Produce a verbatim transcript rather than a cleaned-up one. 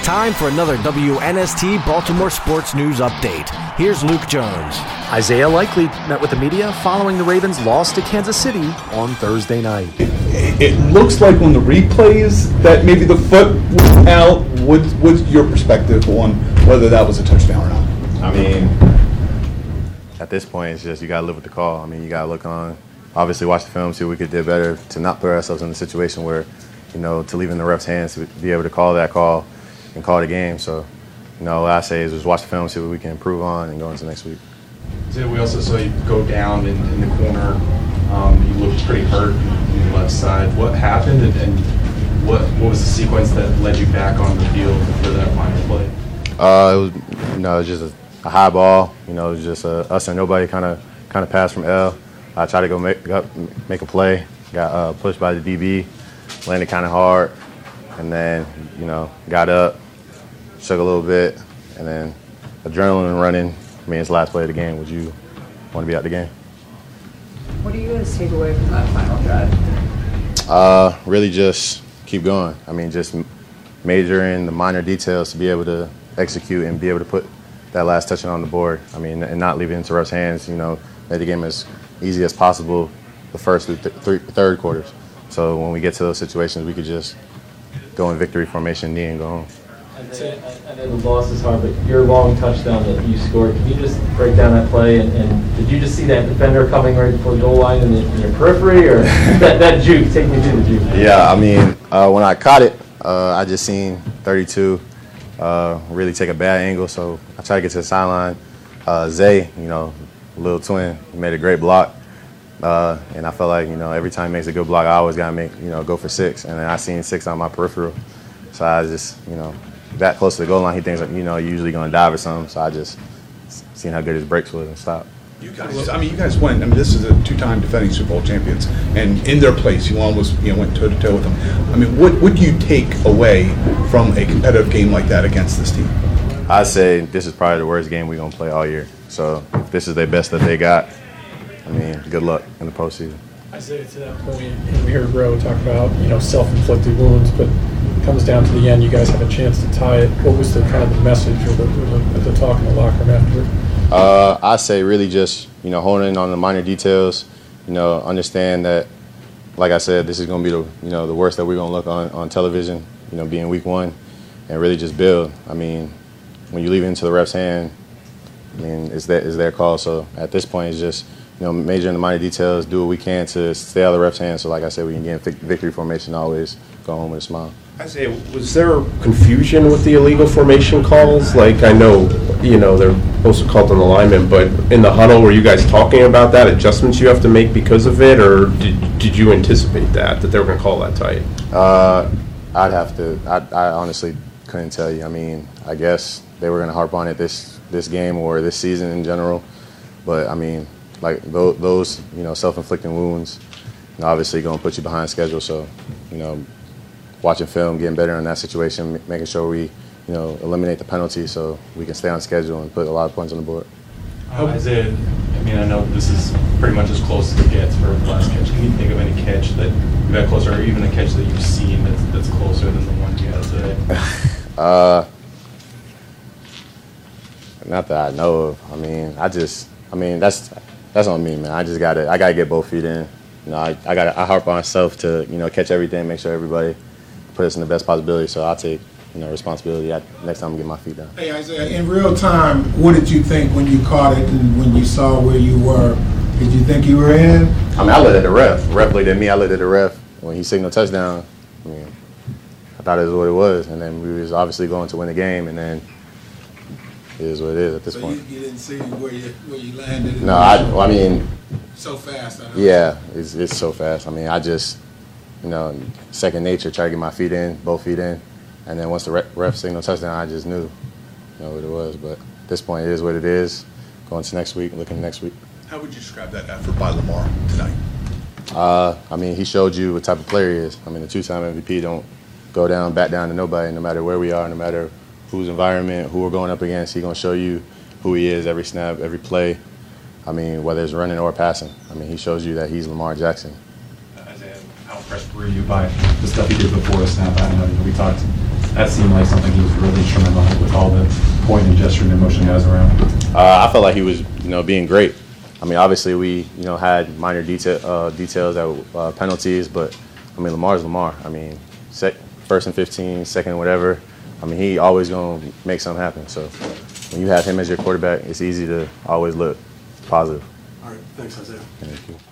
time for another W N S T Baltimore Sports News Update. Here's Luke Jones. Isaiah Likely met with the media following the Ravens' loss to Kansas City on Thursday night. It, it looks like on the replays that maybe the foot was out. What, what's your perspective on whether that was a touchdown or not? I mean, at this point, it's just you got to live with the call. I mean, you got to look on, obviously watch the film, see what we could do better to not put ourselves in a situation where, you know, to leave in the ref's hands to be able to call that call and call the game. So, you know, what I say is just watch the film, see what we can improve on, and go into next week. So we also saw you go down in, in the corner. Um, you looked pretty hurt on the left side. What happened, and, and what what was the sequence that led you back on the field for that final play? Uh, it was, you know, it was just a, a high ball. You know, it was just a us and nobody kind of kind of pass from L. I tried to go make up, make a play. Got uh, pushed by the D B, landed kind of hard, and then you know got up, shook a little bit, and then adrenaline running. I mean, it's the last play of the game. Would you want to be out the game? What do you guys take away from that final drive? Uh, really just keep going. I mean, just major in the minor details to be able to execute and be able to put that last touchdown on the board. I mean, and not leave it into refs' hands. You know, make the game as easy as possible the first through th- three, third quarters. So when we get to those situations, we could just go in victory formation, knee, and go home. I know the loss is hard, but your long touchdown that you scored, can you just break down that play? And, and did you just see that defender coming right before the goal line in, the, in your periphery, or that, that juke? Take me through the juke. Yeah, I mean, uh, when I caught it, uh, I just seen thirty-two uh, really take a bad angle, so I tried to get to the sideline. Uh, Zay, you know, little twin, he made a great block. Uh, and I felt like, you know, every time he makes a good block, I always got to make, you know, go for six. And then I seen six on my peripheral. So I just, you know, that close to the goal line, he thinks, you know, you're usually going to dive or something. So I just seen how good his brakes was and stopped. You guys, I mean, you guys went. I mean, this is a two-time defending Super Bowl champions, and in their place, you almost, you know, went toe-to-toe with them. I mean, what what do you take away from a competitive game like that against this team? I say this is probably the worst game we're going to play all year. So if this is their best that they got, I mean, good luck in the postseason. I say to that point, and we heard Rowe talk about, you know, self-inflicted wounds, but it comes down to the end, you guys have a chance to tie it. What was the kind of the message or the, or the, the talk in the locker room afterward? Uh, I say really just, you know, honing in on the minor details, you know, understand that, like I said, this is going to be the, you know, the worst that we're going to look on, on television, you know, being week one, and really just build. I mean, when you leave it into the ref's hand, I mean, it's their, it's their call. So at this point, it's just, you know, major in the minor details, do what we can to stay out of the ref's hands. So like I said, we can get in victory formation, always go home with a smile. Isaiah, was there confusion with the illegal formation calls? Like, I know, you know, they're supposed to call it an alignment, but in the huddle, were you guys talking about that, adjustments you have to make because of it, or did, did you anticipate that, that they were going to call that tight? Uh, I'd have to, I, I honestly couldn't tell you. I mean, I guess they were going to harp on it this, this game or this season in general, but I mean, like those, those you know, self-inflicting wounds, you know, obviously going to put you behind schedule, so, you know, watching film, getting better in that situation, making sure we, you know, eliminate the penalty so we can stay on schedule and put a lot of points on the board. Uh, Isaiah, I mean, I know this is pretty much as close as it gets for the last catch. Can you think of any catch that you've had closer, or even a catch that you've seen that's, that's closer than the one you had today? uh, not that I know of. I mean, I just, I mean, that's that's on me, man. I just gotta, I gotta get both feet in. You know, I, I gotta, I harp on myself to, you know, catch everything, make sure everybody put us in the best possibility. So I'll take, you know, responsibility I, next time I get my feet down. Hey, Isaiah, in real time, what did you think when you caught it and when you saw where you were? Did you think you were in? I mean, I looked at the ref. The ref looked at me. I looked at the ref. When he signaled touchdown, I mean, I thought it was what it was. And then we was obviously going to win the game, and then it is what it is at this so point. You, you didn't see where you where you landed? No, I, well, I mean. So fast. I know. Yeah, it's, it's so fast. I mean, I just, you know, second nature, try to get my feet in, both feet in. And then once the ref, ref signaled touchdown, I just knew, you know, what it was. But at this point, it is what it is. Going to next week, looking next week. How would you describe that effort by Lamar tonight? Uh, I mean, he showed you what type of player he is. I mean, the two-time M V P don't go down, back down to nobody, no matter where we are, no matter whose environment, who we're going up against. He's going to show you who he is every snap, every play. I mean, whether it's running or passing. I mean, he shows you that he's Lamar Jackson. Isaiah, how impressed were you by the stuff he did before the snap? I don't know, we talked that seemed like something he was really instrumental in with all the point and gesturing and motion guys around. Uh, I felt like he was, you know, being great. I mean, obviously we, you know, had minor detail, uh, details that uh, penalties, but I mean, Lamar's Lamar. I mean, sec, first and fifteen, second and whatever. I mean, he always gonna make something happen. So when you have him as your quarterback, it's easy to always look positive. All right, thanks, Isaiah. Thank you.